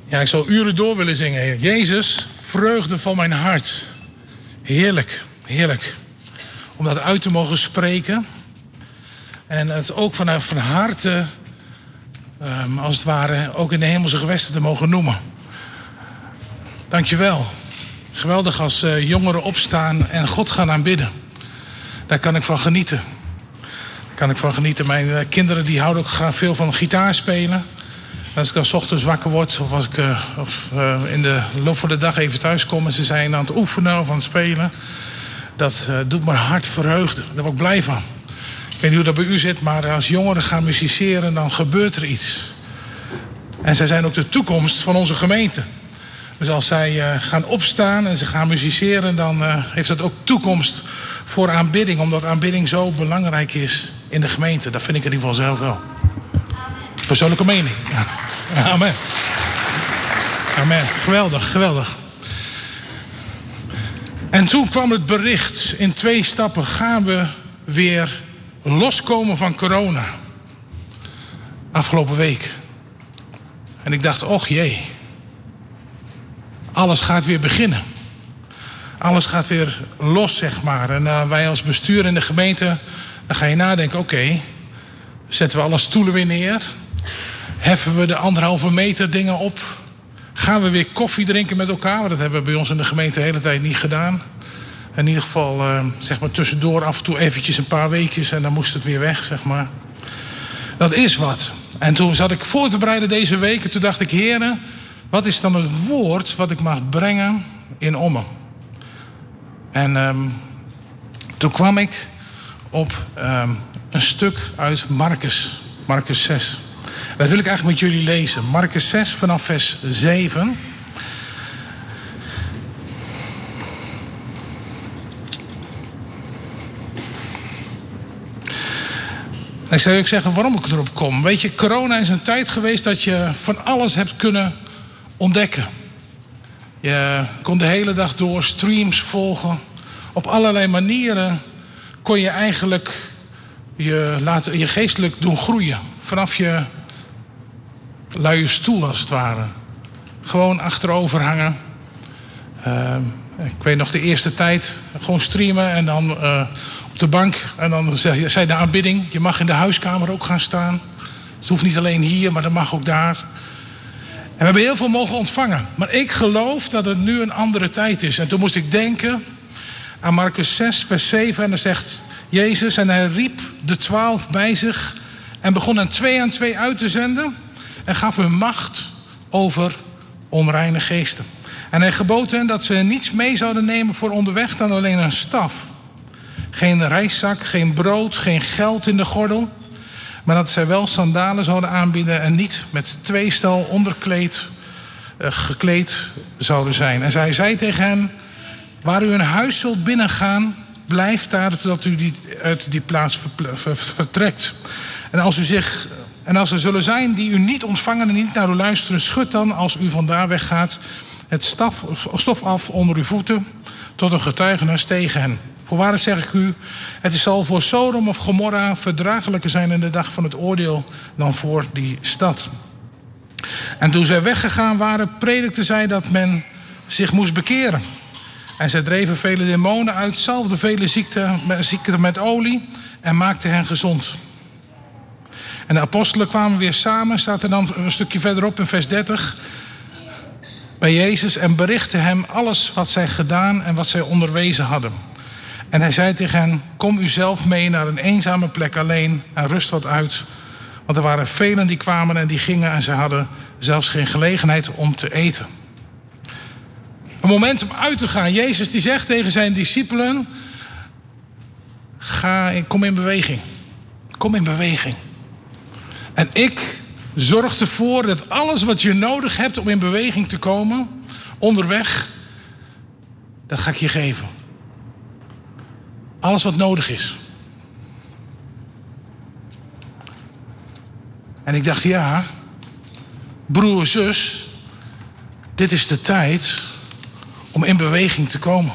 Ja, ik zou uren door willen zingen. Jezus, vreugde van mijn hart. Heerlijk, heerlijk. Om dat uit te mogen spreken. En het ook van harte, als het ware, ook in de hemelse gewesten te mogen noemen. Dankjewel. Geweldig als jongeren opstaan en God gaan aanbidden. Daar kan ik van genieten. Mijn kinderen die houden ook graag veel van gitaar spelen. Als ik dan 's ochtends wakker word of als ik in de loop van de dag even thuis kom en ze zijn aan het oefenen of aan het spelen, dat doet mijn hart verheugd. Daar word ik blij van. Ik weet niet hoe dat bij u zit, maar als jongeren gaan musiceren, dan gebeurt er iets. En zij zijn ook de toekomst van onze gemeente. Dus als zij gaan opstaan en ze gaan musiceren, dan heeft dat ook toekomst voor aanbidding. Omdat aanbidding zo belangrijk is in de gemeente. Dat vind ik in ieder geval zelf wel. Persoonlijke mening. Amen. Amen. Geweldig, geweldig. En toen kwam het bericht. In 2 stappen gaan we weer loskomen van corona. Afgelopen week. En ik dacht, och jee. Alles gaat weer beginnen. Alles gaat weer los, zeg maar. En wij als bestuur in de gemeente, dan ga je nadenken, oké, zetten we alle stoelen weer neer? Heffen we de 1,5 meter dingen op? Gaan we weer koffie drinken met elkaar? Want dat hebben we bij ons in de gemeente de hele tijd niet gedaan. In ieder geval, zeg maar tussendoor af en toe eventjes een paar weekjes en dan moest het weer weg, zeg maar. Dat is wat. En toen zat ik voor te bereiden deze week en toen dacht ik, heren, wat is dan het woord wat ik mag brengen in Ommen? En toen kwam ik op een stuk uit Marcus 6. Dat wil ik eigenlijk met jullie lezen. Marcus 6 vanaf vers 7. En ik zou ook zeggen waarom ik erop kom. Weet je, corona is een tijd geweest dat je van alles hebt kunnen ontdekken. Je kon de hele dag door streams volgen. Op allerlei manieren kon je eigenlijk je geestelijk doen groeien. Vanaf je luie stoel als het ware. Gewoon achterover hangen. Ik weet nog de eerste tijd. Gewoon streamen en dan op de bank. En dan zei de aanbidding, je mag in de huiskamer ook gaan staan. Het hoeft niet alleen hier, maar dat mag ook daar. En we hebben heel veel mogen ontvangen. Maar ik geloof dat het nu een andere tijd is. En toen moest ik denken aan Marcus 6, vers 7. En dan zegt Jezus, en hij riep de 12 bij zich en begon hen 2 aan 2 uit te zenden en gaf hun macht over onreine geesten. En hij gebood hen dat ze niets mee zouden nemen voor onderweg dan alleen een staf. Geen reiszak, geen brood, geen geld in de gordel. Maar dat zij wel sandalen zouden aanbieden en niet met 2 stel onderkleed gekleed zouden zijn. En zij zei tegen hen, waar u een huis zult binnengaan, blijf daar totdat u uit die plaats vertrekt. En als er zullen zijn die u niet ontvangen en niet naar u luisteren, schud dan, als u vandaar weggaat, het stof af onder uw voeten, tot een getuigenis tegen hen. Voorwaar zeg ik u, het zal voor Sodom of Gomorra verdraaglijker zijn in de dag van het oordeel dan voor die stad. En toen zij weggegaan waren, predikten zij dat men zich moest bekeren. En zij dreven vele demonen uit, zalfden vele zieken met olie en maakten hen gezond. En de apostelen kwamen weer samen, staat er dan een stukje verderop in vers 30, bij Jezus en berichtten hem alles wat zij gedaan en wat zij onderwezen hadden. En hij zei tegen hen, kom u zelf mee naar een eenzame plek alleen en rust wat uit. Want er waren velen die kwamen en die gingen en ze hadden zelfs geen gelegenheid om te eten. Een moment om uit te gaan. Jezus die zegt tegen zijn discipelen, kom in beweging. Kom in beweging. En ik zorg ervoor dat alles wat je nodig hebt om in beweging te komen, onderweg, dat ga ik je geven. Alles wat nodig is. En ik dacht, ja, broer, zus, dit is de tijd om in beweging te komen.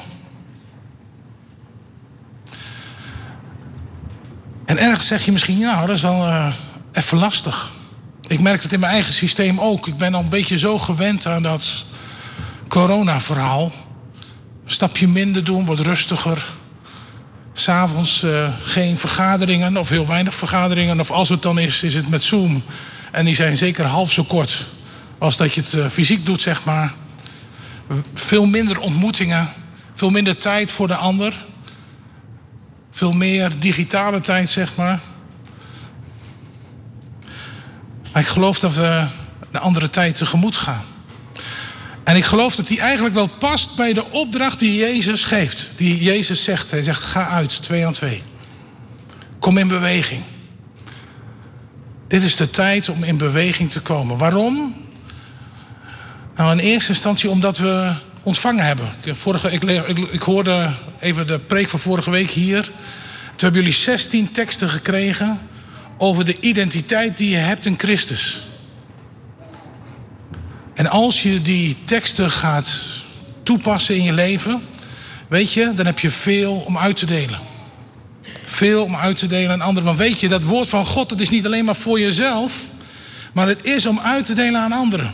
En ergens zeg je misschien, ja, dat is wel even lastig. Ik merk het in mijn eigen systeem ook. Ik ben al een beetje zo gewend aan dat corona-verhaal. Een stapje minder doen, wat rustiger. 'S Avonds geen vergaderingen of heel weinig vergaderingen. Of als het dan is het met Zoom. En die zijn zeker half zo kort als dat je het fysiek doet, zeg maar. Veel minder ontmoetingen. Veel minder tijd voor de ander. Veel meer digitale tijd, zeg maar. Maar ik geloof dat we een andere tijd tegemoet gaan. En ik geloof dat die eigenlijk wel past bij de opdracht die Jezus geeft. Die Jezus zegt. Hij zegt, ga uit, 2 aan 2. Kom in beweging. Dit is de tijd om in beweging te komen. Waarom? Nou, in eerste instantie omdat we ontvangen hebben. Ik hoorde even de preek van vorige week hier. Toen hebben jullie 16 teksten gekregen over de identiteit die je hebt in Christus. En als je die teksten gaat toepassen in je leven, weet je, dan heb je veel om uit te delen. Veel om uit te delen aan anderen. Want weet je, dat woord van God, dat is niet alleen maar voor jezelf, maar het is om uit te delen aan anderen.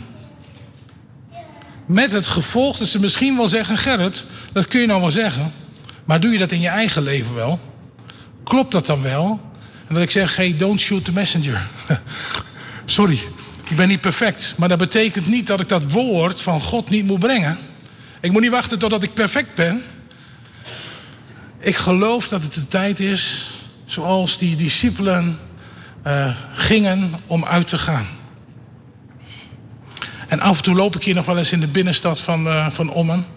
Met het gevolg dat ze misschien wel zeggen, Gerrit, dat kun je nou wel zeggen, maar doe je dat in je eigen leven wel? Klopt dat dan wel? En dat ik zeg, hey, don't shoot the messenger. Sorry, ik ben niet perfect. Maar dat betekent niet dat ik dat woord van God niet moet brengen. Ik moet niet wachten totdat ik perfect ben. Ik geloof dat het de tijd is, zoals die discipelen gingen, om uit te gaan. En af en toe loop ik hier nog wel eens in de binnenstad van Ommen.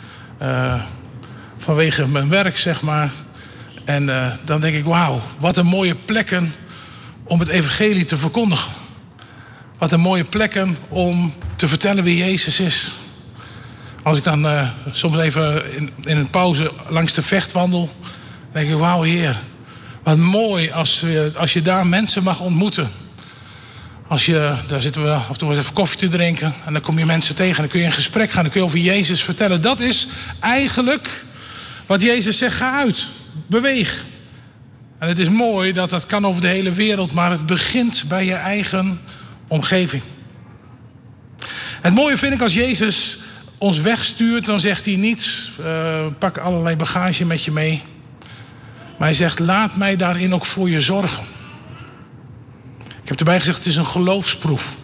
Vanwege mijn werk, zeg maar. En dan denk ik, wauw, wat een mooie plekken om het evangelie te verkondigen. Wat een mooie plekken om te vertellen wie Jezus is. Als ik dan soms even in een pauze langs de Vecht wandel, denk ik, wauw Heer, wat mooi als je daar mensen mag ontmoeten. Daar zitten we af en toe eens even koffie te drinken en dan kom je mensen tegen en dan kun je in gesprek gaan, dan kun je over Jezus vertellen. Dat is eigenlijk wat Jezus zegt, ga uit, beweeg. En het is mooi dat dat kan over de hele wereld, maar het begint bij je eigen omgeving. Het mooie vind ik als Jezus ons wegstuurt, dan zegt hij niet, pak allerlei bagage met je mee. Maar hij zegt, laat mij daarin ook voor je zorgen. Ik heb erbij gezegd, het is een geloofsproef.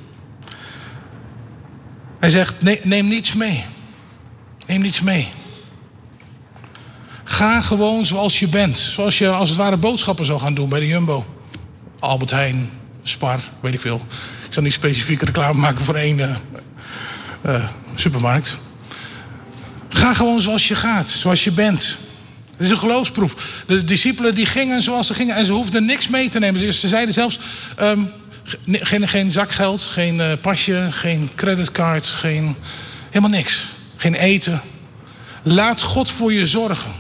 Hij zegt, neem niets mee. Neem niets mee. Ga gewoon zoals je bent. Zoals je als het ware boodschappen zou gaan doen bij de Jumbo. Albert Heijn, Spar, weet ik veel. Ik zal niet specifiek reclame maken voor één supermarkt. Ga gewoon zoals je gaat, zoals je bent. Het is een geloofsproef. De discipelen die gingen zoals ze gingen en ze hoefden niks mee te nemen. Ze zeiden zelfs, geen zakgeld, geen pasje, geen creditcard, helemaal niks. Geen eten. Laat God voor je zorgen.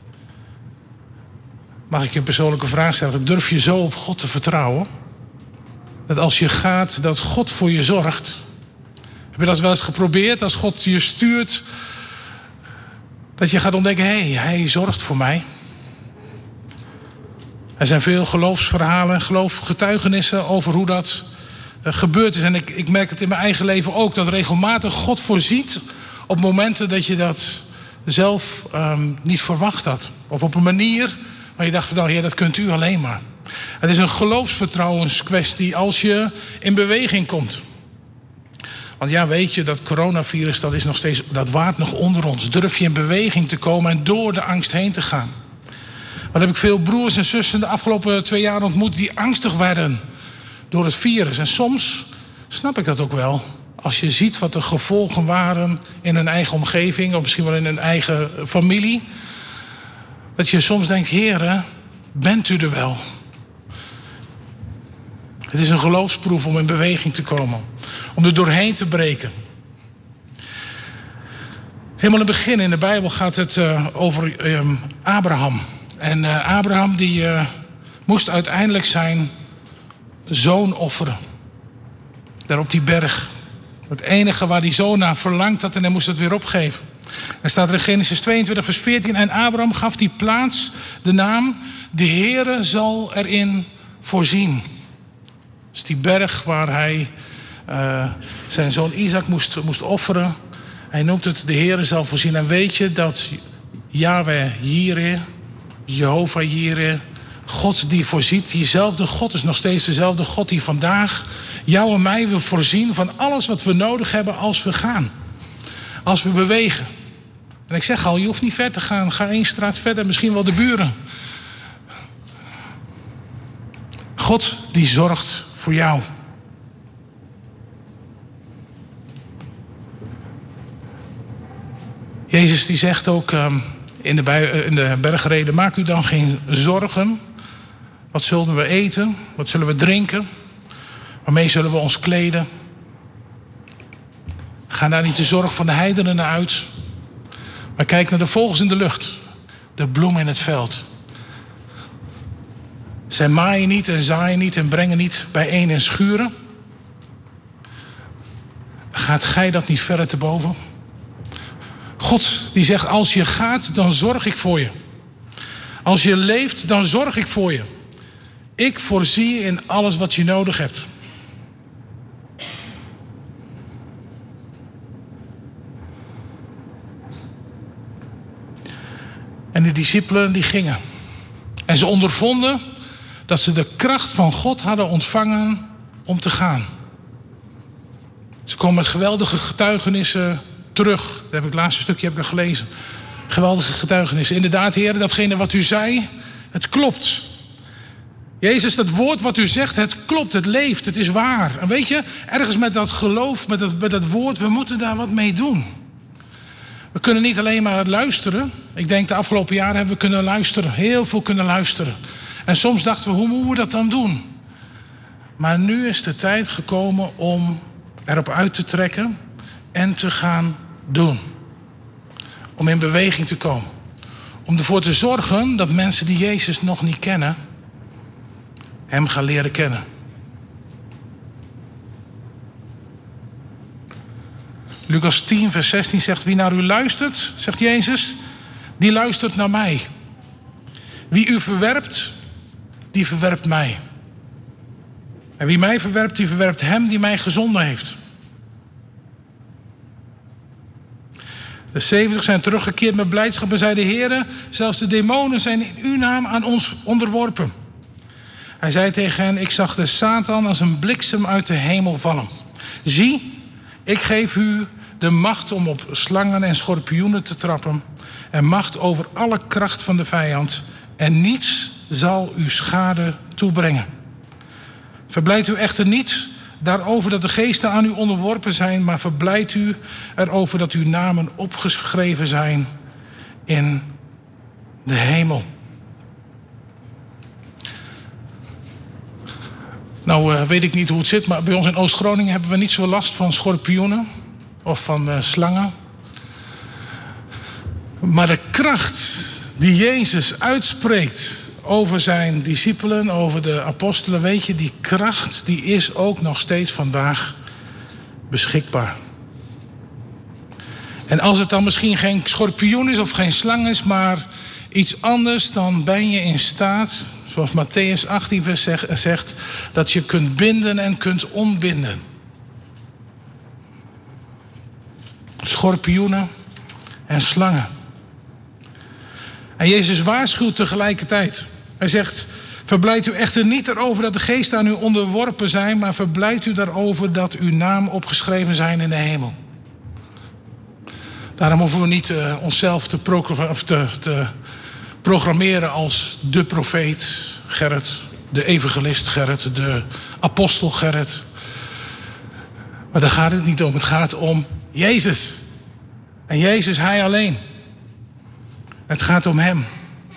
Mag ik je een persoonlijke vraag stellen? Durf je zo op God te vertrouwen? Dat als je gaat, dat God voor je zorgt. Heb je dat wel eens geprobeerd? Als God je stuurt, dat je gaat ontdekken, hij zorgt voor mij. Er zijn veel geloofsverhalen, geloofgetuigenissen over hoe dat gebeurd is. En ik merk het in mijn eigen leven ook, dat regelmatig God voorziet op momenten dat je dat zelf niet verwacht had. Of op een manier waar je dacht van, Heer, dat kunt u alleen maar. Het is een geloofsvertrouwenskwestie als je in beweging komt. Want ja, weet je, dat coronavirus, dat waart nog onder ons. Durf je in beweging te komen en door de angst heen te gaan. Maar heb ik veel broers en zussen de afgelopen 2 jaar ontmoet die angstig werden door het virus. En soms snap ik dat ook wel. Als je ziet wat de gevolgen waren in hun eigen omgeving, of misschien wel in hun eigen familie. Dat je soms denkt, Heere, bent u er wel? Het is een geloofsproef om in beweging te komen. Om er doorheen te breken. Helemaal in het begin in de Bijbel gaat het over Abraham. En Abraham die moest uiteindelijk zijn zoon offeren. Daar op die berg. Het enige waar die zoon naar verlangd had en hij moest het weer opgeven. Er staat er in Genesis 22 vers 14. En Abraham gaf die plaats de naam, de Heere zal erin voorzien. is die berg waar hij zijn zoon Isaac moest offeren. Hij noemt het de Heere zal voorzien. En weet je dat Yahweh Jireh, Jehovah Jireh, God die voorziet, diezelfde God is nog steeds dezelfde God die vandaag jou en mij wil voorzien van alles wat we nodig hebben als we gaan. Als we bewegen. En ik zeg al, je hoeft niet ver te gaan. Ga 1 straat verder, misschien wel de buren. God die zorgt voor jou. Jezus die zegt ook in de bergreden, maak u dan geen zorgen. Wat zullen we eten? Wat zullen we drinken? Waarmee zullen we ons kleden? Ga daar niet de zorg van de heidenen naar uit. Maar kijk naar de vogels in de lucht. De bloemen in het veld. Zij maaien niet en zaaien niet en brengen niet bijeen in schuren. Gaat gij dat niet verder te boven? God die zegt, als je gaat, dan zorg ik voor je. Als je leeft, dan zorg ik voor je. Ik voorzie in alles wat je nodig hebt. En de discipelen die gingen. En ze ondervonden dat ze de kracht van God hadden ontvangen om te gaan. Ze komen met geweldige getuigenissen terug. Dat heb ik het laatste stukje gelezen. Geweldige getuigenissen. Inderdaad, Heer, datgene wat u zei, het klopt. Jezus, dat woord wat u zegt, het klopt, het leeft, het is waar. En weet je, ergens met dat geloof, met dat woord, we moeten daar wat mee doen. We kunnen niet alleen maar luisteren. Ik denk de afgelopen jaren hebben we kunnen luisteren. Heel veel kunnen luisteren. En soms dachten we, hoe moeten we dat dan doen? Maar nu is de tijd gekomen om erop uit te trekken en te gaan doen. Om in beweging te komen. Om ervoor te zorgen dat mensen die Jezus nog niet kennen, hem gaan leren kennen. Lucas 10 vers 16 zegt, wie naar u luistert, zegt Jezus, die luistert naar mij. Wie u verwerpt, die verwerpt mij. En wie mij verwerpt, die verwerpt hem die mij gezonden heeft. De 70 zijn teruggekeerd met blijdschap en zeiden, Heere, zelfs de demonen zijn in uw naam aan ons onderworpen. Hij zei tegen hen, ik zag de Satan als een bliksem uit de hemel vallen. Zie, ik geef u de macht om op slangen en schorpioenen te trappen en macht over alle kracht van de vijand en niets zal u schade toebrengen. Verblijdt u echter niet daarover dat de geesten aan u onderworpen zijn, maar verblijdt u erover dat uw namen opgeschreven zijn in de hemel. Nou weet ik niet hoe het zit, maar bij ons in Oost-Groningen hebben we niet zo last van schorpioenen of van slangen. Maar de kracht die Jezus uitspreekt over zijn discipelen, over de apostelen, weet je, die kracht die is ook nog steeds vandaag beschikbaar. En als het dan misschien geen schorpioen is of geen slang is, maar iets anders, dan ben je in staat, zoals Mattheüs 18 vers zegt, dat je kunt binden en kunt ontbinden. Schorpioenen en slangen. En Jezus waarschuwt tegelijkertijd. Hij zegt, verblijdt u echter niet erover dat de geesten aan u onderworpen zijn, maar verblijdt u daarover dat uw naam opgeschreven zijn in de hemel. Daarom hoeven we niet onszelf te programmeren als de profeet Gerrit, de evangelist Gerrit, de apostel Gerrit. Maar daar gaat het niet om. Het gaat om Jezus. En Jezus, hij alleen. Het gaat om hem.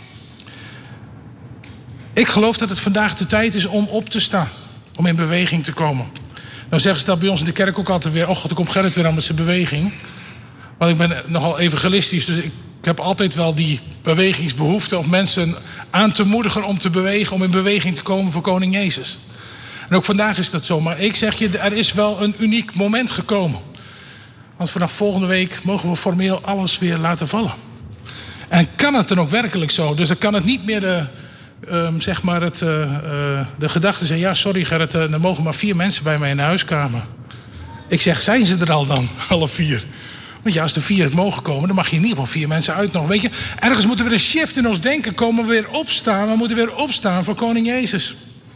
Ik geloof dat het vandaag de tijd is om op te staan. Om in beweging te komen. Nou zeggen ze dat bij ons in de kerk ook altijd weer. Oh god, dan komt Gerrit weer aan met zijn beweging. Want ik ben nogal evangelistisch. Dus ik heb altijd wel die bewegingsbehoefte. Of mensen aan te moedigen om te bewegen. Om in beweging te komen voor koning Jezus. En ook vandaag is dat zo. Maar ik zeg je, er is wel een uniek moment gekomen. Want vanaf volgende week mogen we formeel alles weer laten vallen. En kan het dan ook werkelijk zo? Dus dan kan het niet meer zeg maar de gedachte zei... ja, sorry Gerrit, er mogen maar 4 mensen bij mij in de huiskamer. Ik zeg, zijn ze er al dan, alle 4? Want ja, als er 4 mogen komen, dan mag je in ieder geval 4 mensen uitnodigen. Weet je, ergens moeten we een shift in ons denken komen. We weer opstaan. We moeten weer opstaan voor koning Jezus.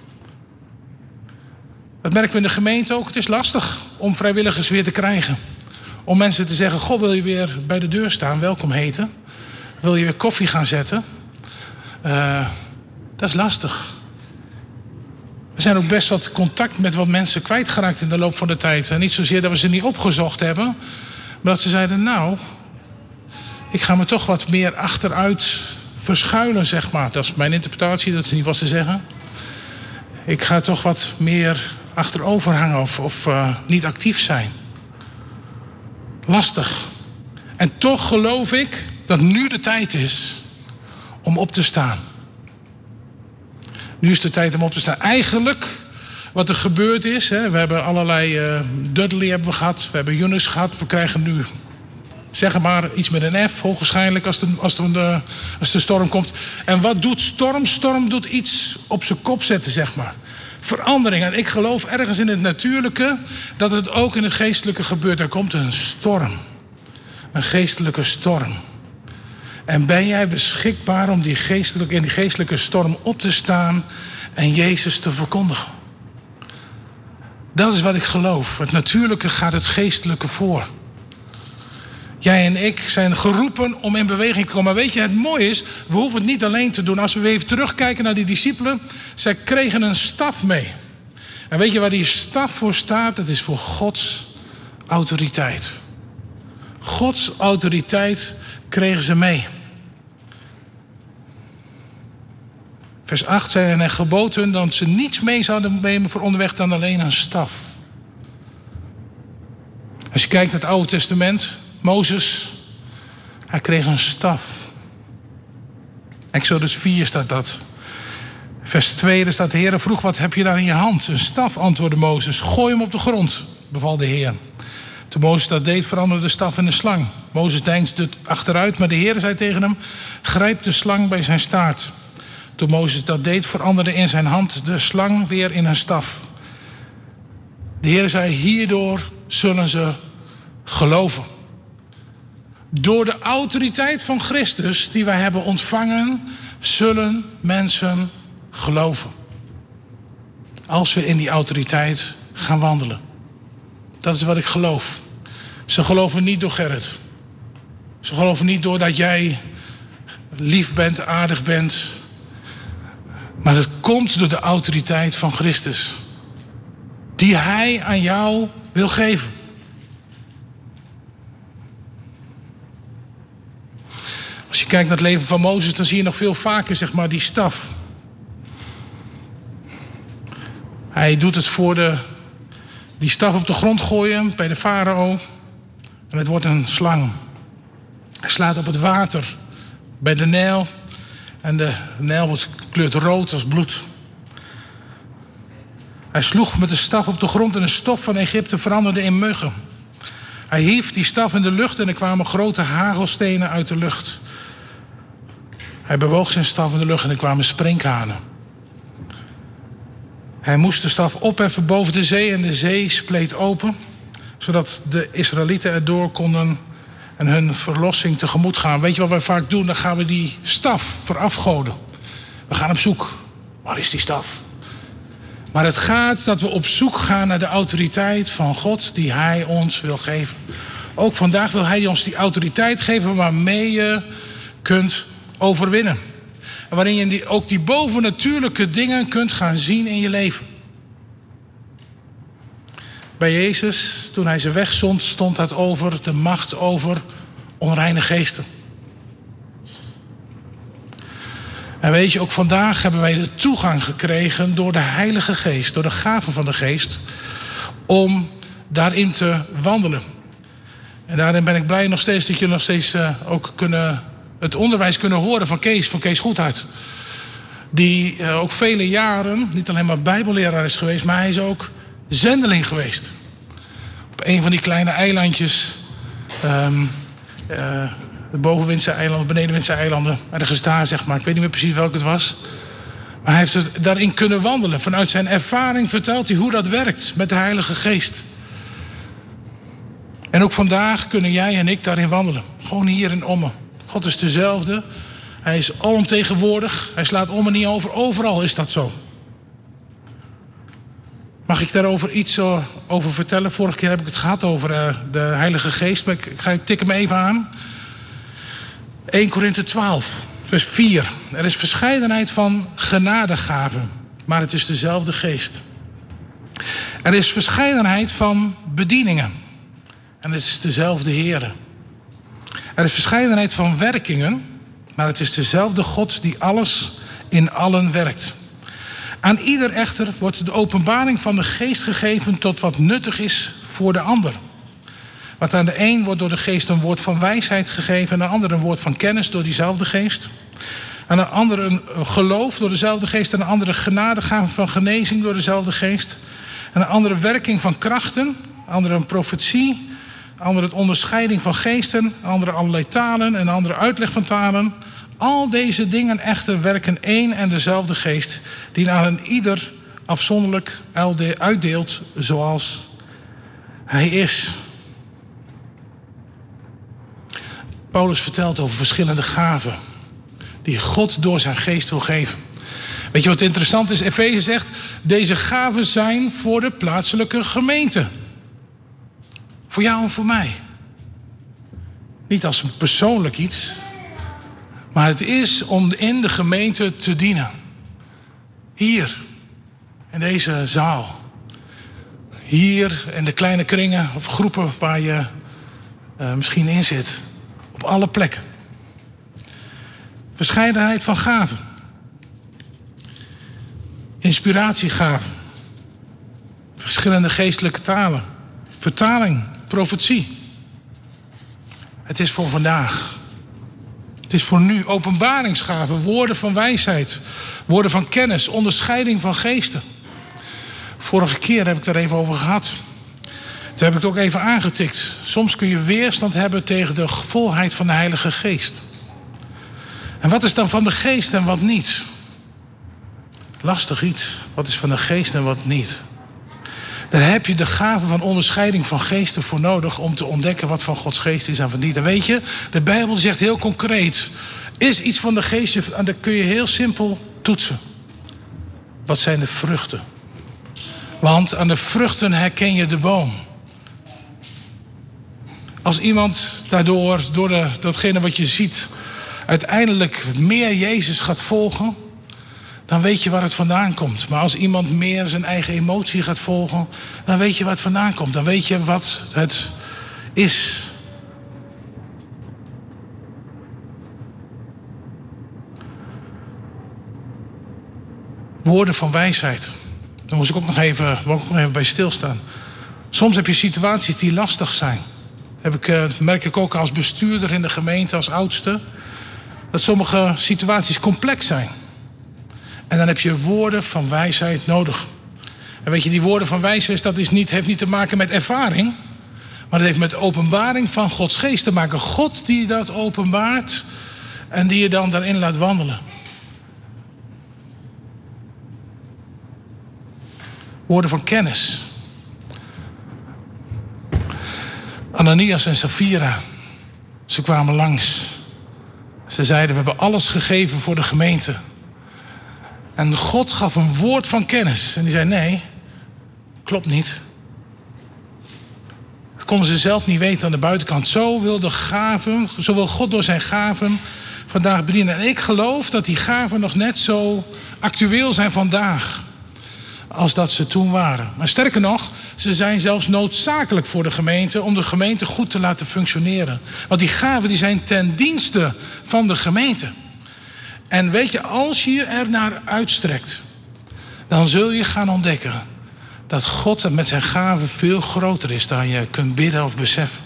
Dat merken we in de gemeente ook. Het is lastig om vrijwilligers weer te krijgen. Om mensen te zeggen, goh, wil je weer bij de deur staan, welkom heten? Wil je weer koffie gaan zetten? Dat is lastig. We zijn ook best wat contact met wat mensen kwijtgeraakt in de loop van de tijd. En niet zozeer dat we ze niet opgezocht hebben, maar dat ze zeiden, nou, ik ga me toch wat meer achteruit verschuilen, zeg maar. Dat is mijn interpretatie, dat is niet wat ze zeggen. Ik ga toch wat meer achterover hangen of niet actief zijn. Lastig. En toch geloof ik dat nu de tijd is om op te staan. Nu is de tijd om op te staan. Eigenlijk, wat er gebeurd is... Hè, we hebben allerlei... Dudley hebben we gehad, we hebben Yunus gehad. We krijgen nu, zeg maar, iets met een F, hoogwaarschijnlijk... als de storm komt. En wat doet storm? Storm doet iets op zijn kop zetten, zeg maar. Verandering. En ik geloof ergens in het natuurlijke... dat het ook in het geestelijke gebeurt. Er komt een storm. Een geestelijke storm. En ben jij beschikbaar om in die geestelijke storm op te staan... en Jezus te verkondigen? Dat is wat ik geloof. Het natuurlijke gaat het geestelijke voor. Jij en ik zijn geroepen om in beweging te komen. Maar weet je, het mooie is, we hoeven het niet alleen te doen. Als we weer even terugkijken naar die discipelen... zij kregen een staf mee. En weet je waar die staf voor staat? Het is voor Gods autoriteit. Gods autoriteit kregen ze mee. Vers 8 zei en hij gebood hun dat ze niets mee zouden nemen voor onderweg dan alleen een staf. Als je kijkt naar het Oude Testament, Mozes, hij kreeg een staf. Exodus 4 staat dat. Vers 2, daar staat de Heer vroeg, wat heb je daar in je hand? Een staf, antwoordde Mozes. Gooi hem op de grond, beval de Heer. Toen Mozes dat deed, veranderde de staf in een slang. Mozes deinsde achteruit, maar de Heer zei tegen hem, grijp de slang bij zijn staart. Toen Mozes dat deed, veranderde in zijn hand de slang weer in een staf. De Heer zei, hierdoor zullen ze geloven. Door de autoriteit van Christus die wij hebben ontvangen, zullen mensen geloven. Als we in die autoriteit gaan wandelen. Dat is wat ik geloof. Ze geloven niet door Gerrit. Ze geloven niet doordat jij lief bent, aardig bent. Maar het komt door de autoriteit van Christus. Die hij aan jou wil geven. Als je kijkt naar het leven van Mozes, dan zie je nog veel vaker, zeg maar, die staf. Hij doet het voor die staf op de grond gooien bij de farao. En het wordt een slang. Hij slaat op het water bij de Nijl. En de Nijl wordt kleurt rood als bloed. Hij sloeg met de staf op de grond en de stof van Egypte veranderde in muggen. Hij hief die staf in de lucht en er kwamen grote hagelstenen uit de lucht. Hij bewoog zijn staf in de lucht en er kwamen sprinkhanen. Hij moest de staf opheffen boven de zee en de zee spleet open, zodat de Israëlieten erdoor konden en hun verlossing tegemoet gaan. Weet je wat wij vaak doen? Dan gaan we die staf verafgoden. We gaan op zoek. Waar is die staf? Maar het gaat dat we op zoek gaan naar de autoriteit van God die hij ons wil geven. Ook vandaag wil hij ons die autoriteit geven waarmee je kunt overwinnen. En waarin je ook die bovennatuurlijke dingen kunt gaan zien in je leven. Bij Jezus, toen hij ze wegzond, stond dat over de macht over onreine geesten. En weet je, ook vandaag hebben wij de toegang gekregen door de Heilige Geest, door de gaven van de Geest, om daarin te wandelen. En daarin ben ik blij nog steeds dat je nog steeds ook het onderwijs kunnen horen van Kees Goedhart. Die ook vele jaren niet alleen maar bijbelleraar is geweest, maar hij is ook zendeling geweest. Op een van die kleine eilandjes, de bovenwindse eilanden, benedenwindse eilanden, ergens daar zeg maar, ik weet niet meer precies welk het was. Maar hij heeft het daarin kunnen wandelen. Vanuit zijn ervaring vertelt hij hoe dat werkt met de Heilige Geest. En ook vandaag kunnen jij en ik daarin wandelen. Gewoon hier in Ommen. God is dezelfde. Hij is alomtegenwoordig. Hij slaat om en niet over. Overal is dat zo. Mag ik daarover iets over vertellen? Vorige keer heb ik het gehad over de Heilige Geest. Maar ik tik hem even aan. 1 Korinthe 12, vers 4. Er is verscheidenheid van genadegaven, maar het is dezelfde Geest. Er is verscheidenheid van bedieningen. En het is dezelfde Heere. Er is verscheidenheid van werkingen, maar het is dezelfde God die alles in allen werkt. Aan ieder echter wordt de openbaring van de Geest gegeven tot wat nuttig is voor de ander. Want aan de een wordt door de Geest een woord van wijsheid gegeven, aan de ander een woord van kennis door diezelfde Geest. Aan een ander een geloof door dezelfde Geest, aan een andere genadegaven van genezing door dezelfde Geest. En een andere werking van krachten, een andere een profetie, een andere het onderscheiding van geesten, een andere allerlei talen en een andere uitleg van talen. Al deze dingen echter werken één en dezelfde Geest, die aan een ieder afzonderlijk uitdeelt zoals hij is. Paulus vertelt over verschillende gaven die God door zijn Geest wil geven. Weet je wat interessant is? Efeze zegt, deze gaven zijn voor de plaatselijke gemeente. Voor jou en voor mij. Niet als een persoonlijk iets, maar het is om in de gemeente te dienen. Hier, in deze zaal. Hier in de kleine kringen of groepen waar je misschien in zit. Op alle plekken. Verscheidenheid van gaven. Inspiratiegaven. Verschillende geestelijke talen. Vertaling, profetie. Het is voor vandaag. Het is voor nu openbaringsgaven, woorden van wijsheid, woorden van kennis, onderscheiding van geesten. Vorige keer heb ik het er even over gehad. Toen heb ik het ook even aangetikt. Soms kun je weerstand hebben tegen de volheid van de Heilige Geest. En wat is dan van de Geest en wat niet? Lastig iets. Wat is van de Geest en wat niet? Daar heb je de gave van onderscheiding van geesten voor nodig om te ontdekken wat van Gods Geest is en wat niet. En weet je, de Bijbel zegt heel concreet, is iets van de Geest, en dat kun je heel simpel toetsen. Wat zijn de vruchten? Want aan de vruchten herken je de boom. Als iemand daardoor, datgene wat je ziet, uiteindelijk meer Jezus gaat volgen, dan weet je waar het vandaan komt. Maar als iemand meer zijn eigen emotie gaat volgen, dan weet je waar het vandaan komt. Dan weet je wat het is. Woorden van wijsheid. Daar moest ik ook nog even bij stilstaan. Soms heb je situaties die lastig zijn. Merk ik ook als bestuurder in de gemeente, als oudste, dat sommige situaties complex zijn. En dan heb je woorden van wijsheid nodig. En weet je, die woorden van wijsheid, heeft niet te maken met ervaring, maar dat heeft met de openbaring van Gods Geest te maken. God die dat openbaart en die je dan daarin laat wandelen. Woorden van kennis. Ananias en Safira, ze kwamen langs. Ze zeiden, we hebben alles gegeven voor de gemeente. En God gaf een woord van kennis. En die zei, nee, klopt niet. Dat konden ze zelf niet weten aan de buitenkant. Zo wil God door zijn gaven vandaag bedienen. En ik geloof dat die gaven nog net zo actueel zijn vandaag als dat ze toen waren. Maar sterker nog, ze zijn zelfs noodzakelijk voor de gemeente om de gemeente goed te laten functioneren. Want die gaven die zijn ten dienste van de gemeente. En weet je, als je er naar uitstrekt, dan zul je gaan ontdekken dat God met zijn gaven veel groter is dan je kunt bidden of beseffen.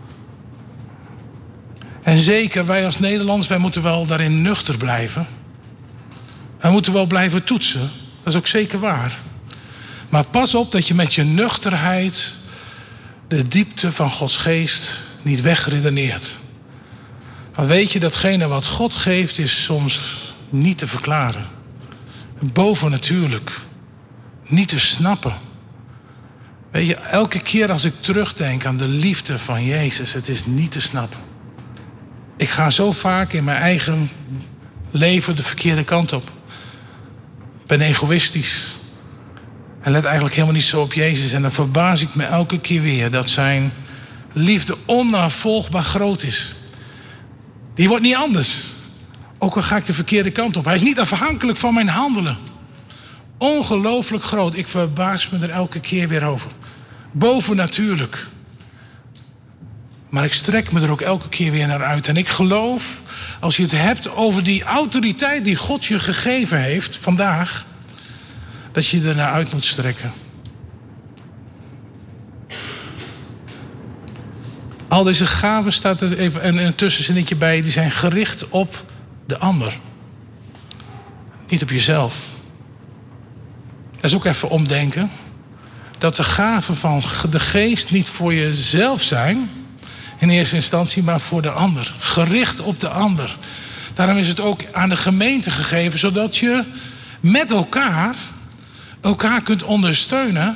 En zeker wij als Nederlanders, wij moeten wel daarin nuchter blijven. Wij moeten wel blijven toetsen, dat is ook zeker waar. Maar pas op dat je met je nuchterheid de diepte van Gods Geest niet wegredeneert. Want weet je, datgene wat God geeft is soms niet te verklaren. bovennatuurlijk. Niet te snappen. Weet je, elke keer als ik terugdenk aan de liefde van Jezus, het is niet te snappen. Ik ga zo vaak in mijn eigen leven de verkeerde kant op. Ben egoïstisch. En let eigenlijk helemaal niet zo op Jezus. En dan verbaas ik me elke keer weer dat zijn liefde onnavolgbaar groot is. Die wordt niet anders. Ook al ga ik de verkeerde kant op. Hij is niet afhankelijk van mijn handelen. Ongelooflijk groot. Ik verbaas me er elke keer weer over. Bovennatuurlijk. Maar ik strek me er ook elke keer weer naar uit. En ik geloof, als je het hebt over die autoriteit die God je gegeven heeft vandaag, dat je er naar uit moet strekken. Al deze gaven, staat er even een tussenzinnetje bij, die zijn gericht op de ander. Niet op jezelf. Dat is ook even omdenken. Dat de gaven van de geest niet voor jezelf zijn, in eerste instantie, maar voor de ander. Gericht op de ander. Daarom is het ook aan de gemeente gegeven, zodat je met elkaar kunt ondersteunen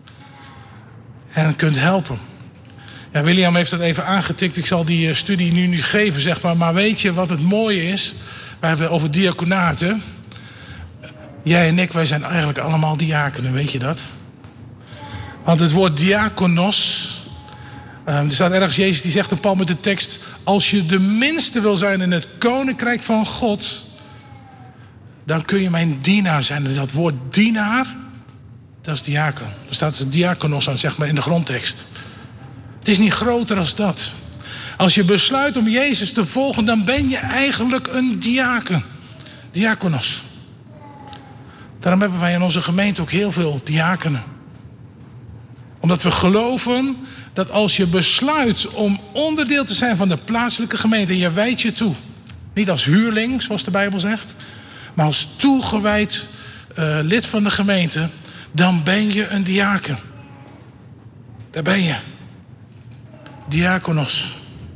en kunt helpen. Ja, William heeft dat even aangetikt. Ik zal die studie nu niet geven, zeg maar. Maar weet je wat het mooie is? We hebben het over diaconaten. Jij en ik, wij zijn eigenlijk allemaal diakenen, weet je dat? Want het woord diakonos, er staat ergens Jezus die zegt een Paul met de tekst, als je de minste wil zijn in het koninkrijk van God, dan kun je mijn dienaar zijn. En dat woord dienaar, dat is diakon. Er staat diakonos aan, zeg maar, in de grondtekst. Het is niet groter dan dat. Als je besluit om Jezus te volgen, dan ben je eigenlijk een diaken. Diakonos. Daarom hebben wij in onze gemeente ook heel veel diakenen. Omdat we geloven dat als je besluit om onderdeel te zijn van de plaatselijke gemeente, en je wijdt je toe. Niet als huurling, zoals de Bijbel zegt, maar als toegewijd lid van de gemeente, dan ben je een diaken. Daar ben je. Diakonos.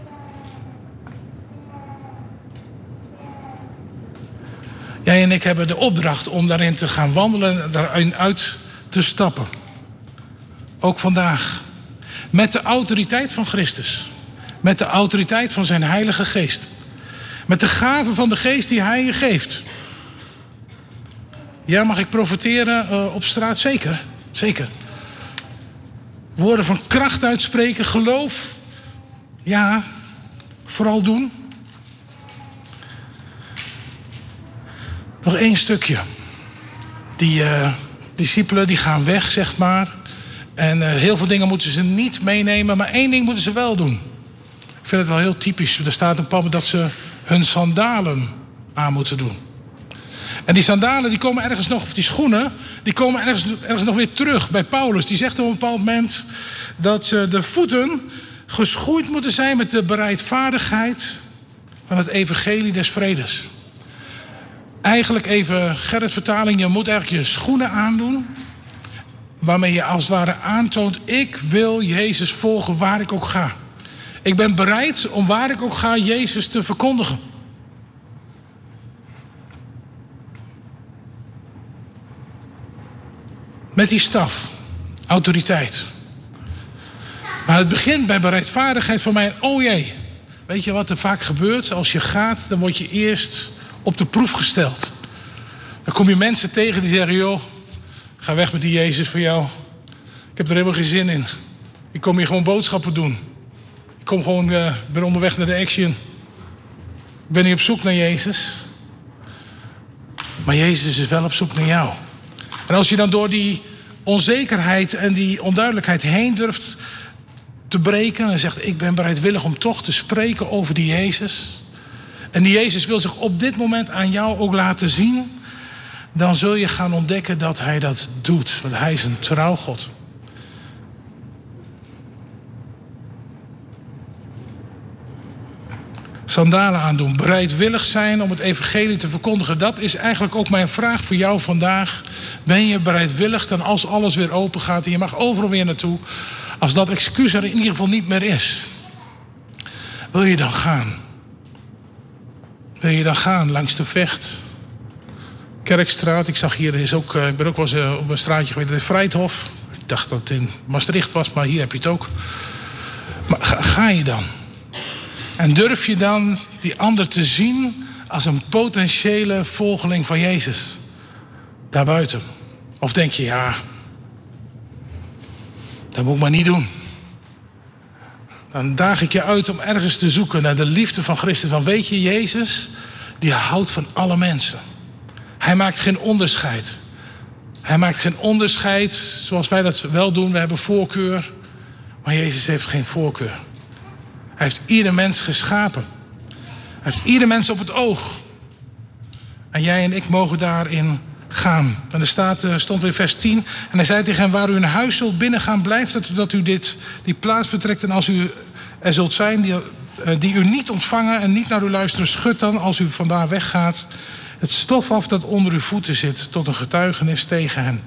Jij en ik hebben de opdracht om daarin te gaan wandelen en daarin uit te stappen. Ook vandaag. Met de autoriteit van Christus. Met de autoriteit van zijn Heilige Geest. Met de gaven van de Geest die Hij je geeft. Ja, mag ik profiteren op straat? Zeker. Zeker. Woorden van kracht uitspreken, geloof. Ja, vooral doen. Nog één stukje. Die discipelen die gaan weg, zeg maar. En heel veel dingen moeten ze niet meenemen, maar één ding moeten ze wel doen. Ik vind het wel heel typisch. Er staat een papa dat ze hun sandalen aan moeten doen. En die sandalen die komen ergens nog, of die schoenen, die komen ergens nog weer terug bij Paulus. Die zegt op een bepaald moment dat de voeten geschoeid moeten zijn met de bereidvaardigheid van het evangelie des vredes. Eigenlijk even Gerrit vertaling, je moet eigenlijk je schoenen aandoen, waarmee je als het ware aantoont, ik wil Jezus volgen waar ik ook ga. Ik ben bereid om waar ik ook ga Jezus te verkondigen. Met die staf, autoriteit. Maar het begint bij bereidvaardigheid van mij. Oh jee, weet je wat er vaak gebeurt? Als je gaat, dan word je eerst op de proef gesteld. Dan kom je mensen tegen die zeggen, joh, ga weg met die Jezus voor jou. Ik heb er helemaal geen zin in. Ik kom hier gewoon boodschappen doen. Ik kom gewoon, ben onderweg naar de Action. Ik ben niet op zoek naar Jezus. Maar Jezus is wel op zoek naar jou. En als je dan door die onzekerheid en die onduidelijkheid heen durft te breken en zegt, ik ben bereidwillig om toch te spreken over die Jezus. En die Jezus wil zich op dit moment aan jou ook laten zien. Dan zul je gaan ontdekken dat hij dat doet. Want hij is een trouw God. Sandalen aandoen, bereidwillig zijn om het evangelie te verkondigen. Dat is eigenlijk ook mijn vraag voor jou vandaag. Ben je bereidwillig dan als alles weer open gaat en je mag overal weer naartoe. Als dat excuus er in ieder geval niet meer is. Wil je dan gaan? Wil je dan gaan langs de Vecht? Kerkstraat. Ik zag hier, ik ben ook wel eens op een straatje geweest, het Vrijthof. Ik dacht dat het in Maastricht was, maar hier heb je het ook. Maar ga je dan? En durf je dan die ander te zien als een potentiële volgeling van Jezus? Daarbuiten. Of denk je, ja, dat moet ik maar niet doen. Dan daag ik je uit om ergens te zoeken naar de liefde van Christus. Want weet je, Jezus, die houdt van alle mensen. Hij maakt geen onderscheid. Hij maakt geen onderscheid zoals wij dat wel doen. We hebben voorkeur. Maar Jezus heeft geen voorkeur. Hij heeft ieder mens geschapen. Hij heeft ieder mens op het oog. En jij en ik mogen daarin gaan. En er stond in vers 10. En hij zei tegen hem, waar u een huis zult binnengaan, blijft dat u die plaats vertrekt. En als u er zult zijn die u niet ontvangen en niet naar u luisteren, schud dan als u vandaar weggaat het stof af dat onder uw voeten zit, tot een getuigenis tegen hen.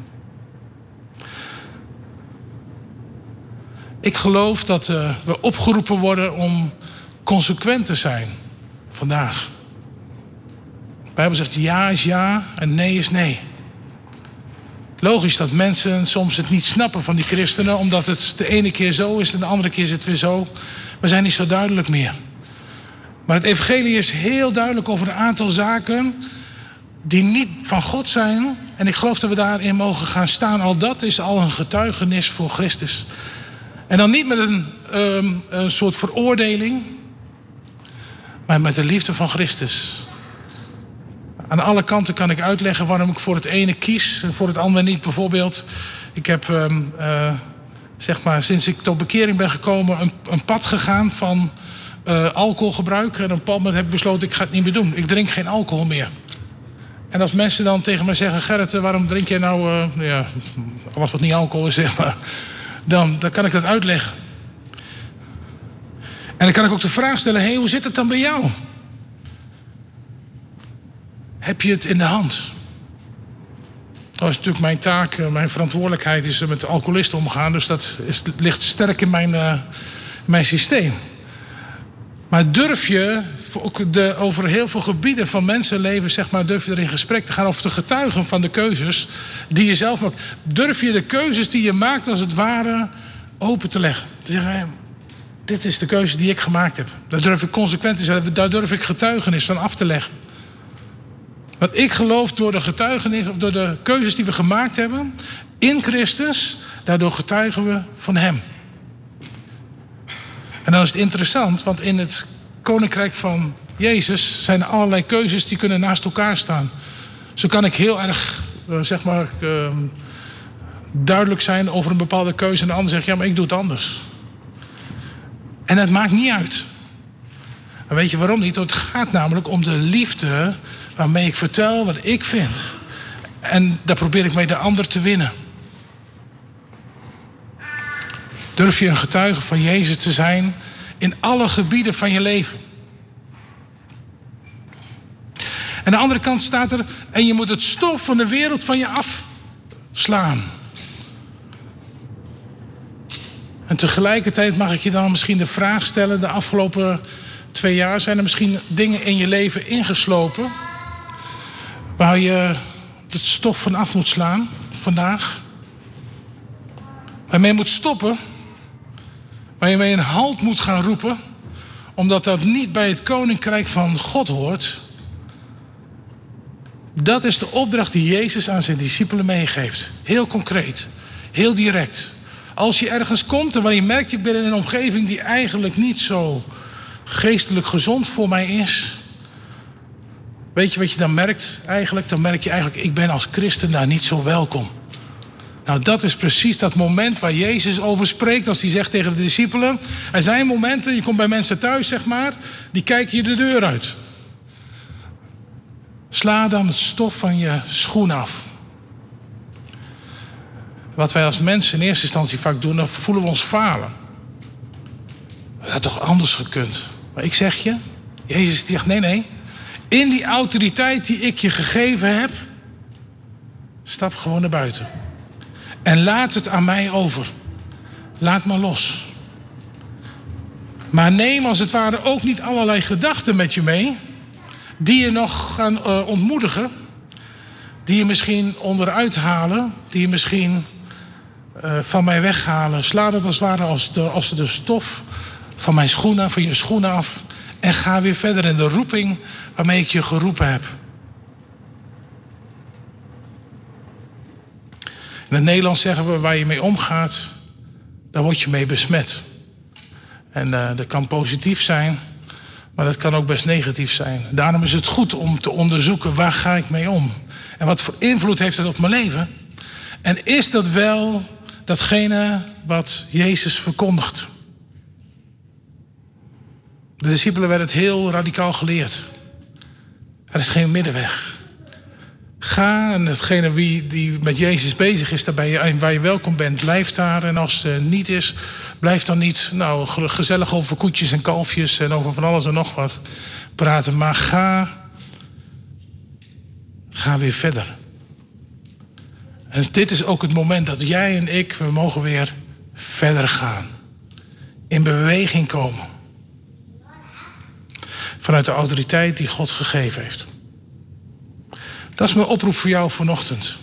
Ik geloof dat we opgeroepen worden om consequent te zijn vandaag. De Bijbel zegt ja is ja en nee is nee. Logisch dat mensen soms het niet snappen van die christenen, omdat het de ene keer zo is en de andere keer is het weer zo. We zijn niet zo duidelijk meer. Maar het evangelie is heel duidelijk over een aantal zaken die niet van God zijn. En ik geloof dat we daarin mogen gaan staan. Al dat is al een getuigenis voor Christus. En dan niet met een soort veroordeling, maar met de liefde van Christus. Aan alle kanten kan ik uitleggen waarom ik voor het ene kies en voor het andere niet. Bijvoorbeeld, ik heb sinds ik tot bekering ben gekomen een pad gegaan van alcoholgebruik. En op een bepaald moment heb ik besloten, ik ga het niet meer doen. Ik drink geen alcohol meer. En als mensen dan tegen mij zeggen, Gerrit, waarom drink jij nou alles wat niet alcohol is, zeg maar. Dan kan ik dat uitleggen. En dan kan ik ook de vraag stellen, hoe zit het dan bij jou? Heb je het in de hand? Dat is natuurlijk mijn taak, mijn verantwoordelijkheid is met alcoholisten omgaan. Dus dat ligt sterk in mijn systeem. Maar durf je over heel veel gebieden van mensenleven, durf je er in gesprek te gaan over te getuigen van de keuzes die je zelf maakt. Durf je de keuzes die je maakt als het ware open te leggen. Te zeggen, dit is de keuze die ik gemaakt heb. Daar durf ik consequent te zijn, daar durf ik getuigenis van af te leggen. Want ik geloof door de getuigenis, of door de keuzes die we gemaakt hebben in Christus, daardoor getuigen we van Hem. En dan is het interessant, want in het koninkrijk van Jezus zijn er allerlei keuzes die kunnen naast elkaar staan. Zo kan ik heel erg, duidelijk zijn over een bepaalde keuze en de ander zegt, ja, maar ik doe het anders. En het maakt niet uit. En weet je waarom niet? Want het gaat namelijk om de liefde waarmee ik vertel wat ik vind. En daar probeer ik mee de ander te winnen. Durf je een getuige van Jezus te zijn in alle gebieden van je leven? En aan de andere kant staat er, en je moet het stof van de wereld van je afslaan. En tegelijkertijd mag ik je dan misschien de vraag stellen, de afgelopen 2 jaar zijn er misschien dingen in je leven ingeslopen waar je het stof van af moet slaan vandaag. Waarmee je moet stoppen. Waar je mee een halt moet gaan roepen. Omdat dat niet bij het koninkrijk van God hoort. Dat is de opdracht die Jezus aan zijn discipelen meegeeft. Heel concreet. Heel direct. Als je ergens komt en waar je merkt, ik ben in een omgeving die eigenlijk niet zo geestelijk gezond voor mij is. Weet je wat je dan merkt eigenlijk? Dan merk je eigenlijk, ik ben als christen daar niet zo welkom. Nou, dat is precies dat moment waar Jezus over spreekt als hij zegt tegen de discipelen. Er zijn momenten, je komt bij mensen thuis, die kijken je de deur uit. Sla dan het stof van je schoen af. Wat wij als mensen in eerste instantie vaak doen, dan voelen we ons falen. Dat had toch anders gekund? Maar ik zeg je, Jezus zegt nee. In die autoriteit die ik je gegeven heb, stap gewoon naar buiten. En laat het aan mij over. Laat me los. Maar neem als het ware ook niet allerlei gedachten met je mee, die je nog gaan ontmoedigen. die je misschien onderuit halen, die je misschien van mij weghalen. Sla dat als het ware als de stof van je schoenen af. En ga weer verder in de roeping waarmee ik je geroepen heb. In het Nederlands zeggen we, waar je mee omgaat, daar word je mee besmet. En dat kan positief zijn, maar dat kan ook best negatief zijn. Daarom is het goed om te onderzoeken, waar ga ik mee om? En wat voor invloed heeft dat op mijn leven? En is dat wel datgene wat Jezus verkondigt? De discipelen werden het heel radicaal geleerd. Er is geen middenweg. Ga en hetgene die met Jezus bezig is, waar je welkom bent, blijf daar. En als het niet is, blijf dan niet gezellig over koetjes en kalfjes en over van alles en nog wat praten. Maar ga weer verder. En dit is ook het moment dat jij en ik, we mogen weer verder gaan. In beweging komen. Vanuit de autoriteit die God gegeven heeft. Dat is mijn oproep voor jou vanochtend.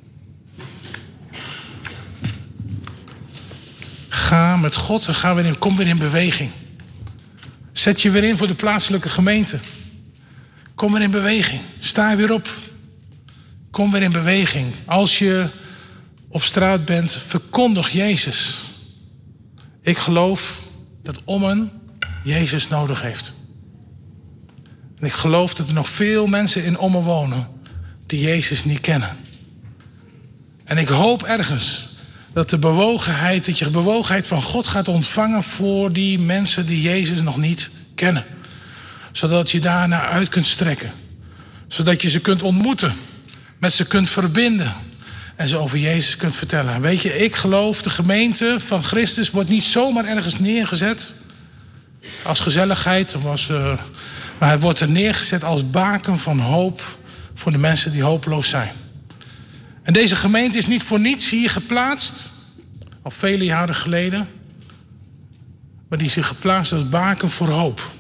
Ga met God en kom weer in beweging. Zet je weer in voor de plaatselijke gemeente. Kom weer in beweging. Sta weer op. Kom weer in beweging. Als je op straat bent, verkondig Jezus. Ik geloof dat Ommen Jezus nodig heeft. En ik geloof dat er nog veel mensen in Ommen wonen die Jezus niet kennen. En ik hoop ergens dat je de bewogenheid van God gaat ontvangen voor die mensen die Jezus nog niet kennen. Zodat je daarnaar uit kunt strekken. Zodat je ze kunt ontmoeten. Met ze kunt verbinden. En ze over Jezus kunt vertellen. En weet je, ik geloof de gemeente van Christus wordt niet zomaar ergens neergezet. Als gezelligheid. Maar het wordt er neergezet als baken van hoop voor de mensen die hopeloos zijn. En deze gemeente is niet voor niets hier geplaatst. Al vele jaren geleden. Maar die is hier geplaatst als baken voor hoop.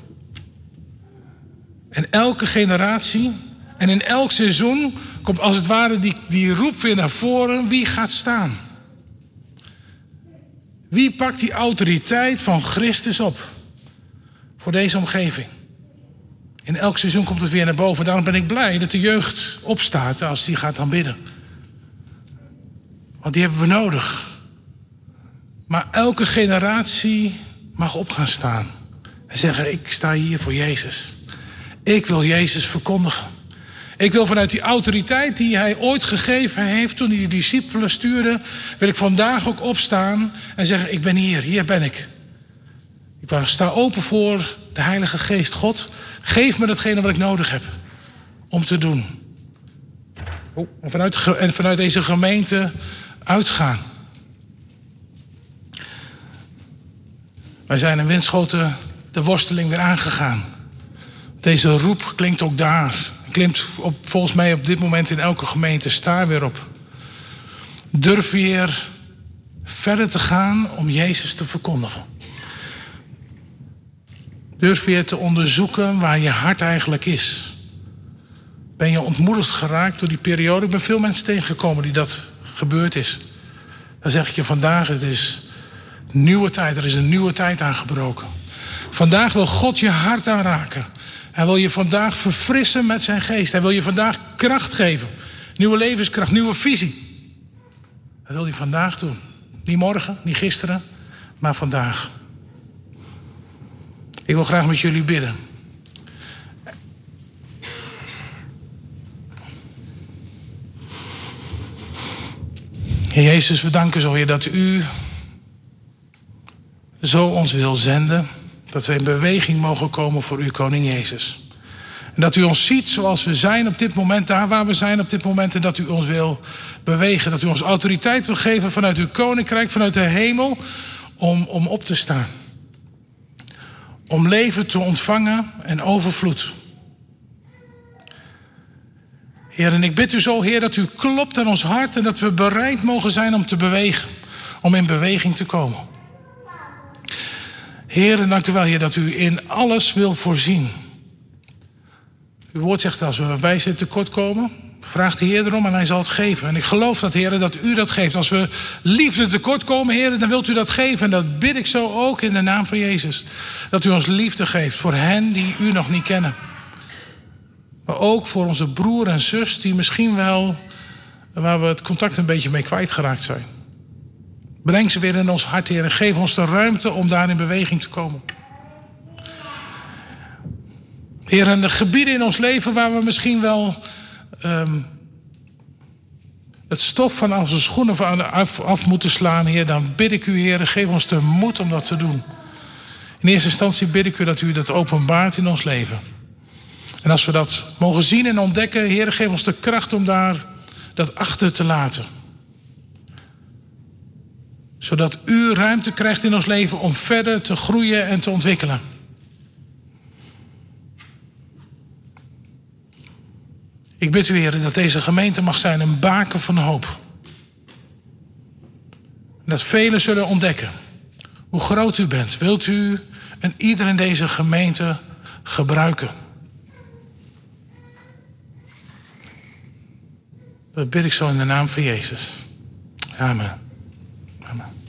En elke generatie en in elk seizoen komt als het ware die roep weer naar voren. Wie gaat staan? Wie pakt die autoriteit van Christus op? Voor deze omgeving. In elk seizoen komt het weer naar boven. Daarom ben ik blij dat de jeugd opstaat als die gaat aanbidden. Want die hebben we nodig. Maar elke generatie mag op gaan staan. En zeggen, ik sta hier voor Jezus. Ik wil Jezus verkondigen. Ik wil vanuit die autoriteit die hij ooit gegeven heeft toen hij de discipelen stuurde, wil ik vandaag ook opstaan en zeggen, ik ben hier ben ik. Ik sta open voor de Heilige Geest. God, geef me datgene wat ik nodig heb om te doen. En vanuit deze gemeente uitgaan. Wij zijn in Winschoten de worsteling weer aangegaan. Deze roep klinkt ook daar. Klinkt volgens mij op dit moment in elke gemeente. Sta weer op. Durf weer verder te gaan om Jezus te verkondigen. Durf weer te onderzoeken waar je hart eigenlijk is. Ben je ontmoedigd geraakt door die periode? Ik ben veel mensen tegengekomen die dat gebeurd is. Dan zeg ik je vandaag, het is nieuwe tijd. Er is een nieuwe tijd aangebroken. Vandaag wil God je hart aanraken. Hij wil je vandaag verfrissen met zijn geest. Hij wil je vandaag kracht geven. Nieuwe levenskracht, nieuwe visie. Dat wil hij vandaag doen. Niet morgen, niet gisteren, maar vandaag. Ik wil graag met jullie bidden. Heer Jezus, we danken zo, Heer, dat u zo ons wil zenden. Dat we in beweging mogen komen voor uw Koning Jezus. En dat u ons ziet zoals we zijn op dit moment, daar waar we zijn op dit moment. En dat u ons wil bewegen. Dat u ons autoriteit wil geven vanuit uw koninkrijk, vanuit de hemel. Om op te staan. Om leven te ontvangen en overvloed. Heer, en ik bid u zo, Heer, dat u klopt aan ons hart. En dat we bereid mogen zijn om te bewegen. Om in beweging te komen. Heer, en dank u wel, Heer, dat u in alles wil voorzien. Uw woord zegt, als we wijsheid tekort komen, Vraag de Heer erom en hij zal het geven. En ik geloof dat, Heer, dat u dat geeft. Als we liefde tekort komen, Heer, dan wilt u dat geven. En dat bid ik zo ook in de naam van Jezus. Dat u ons liefde geeft voor hen die u nog niet kennen. Maar ook voor onze broer en zus die misschien wel, waar we het contact een beetje mee kwijtgeraakt zijn. Breng ze weer in ons hart, Heer, en geef ons de ruimte om daar in beweging te komen. Heer, en de gebieden in ons leven waar we misschien wel het stof van onze schoenen af moeten slaan, Heer, dan bid ik u, Heer, geef ons de moed om dat te doen. In eerste instantie bid ik u dat u dat openbaart in ons leven. En als we dat mogen zien en ontdekken, Heer, geef ons de kracht om daar dat achter te laten. Zodat u ruimte krijgt in ons leven om verder te groeien en te ontwikkelen. Ik bid u, Heer, dat deze gemeente mag zijn een baken van hoop. En dat velen zullen ontdekken hoe groot u bent. Wilt u en ieder in deze gemeente gebruiken? Dat bid ik zo in de naam van Jezus. Amen. Amen.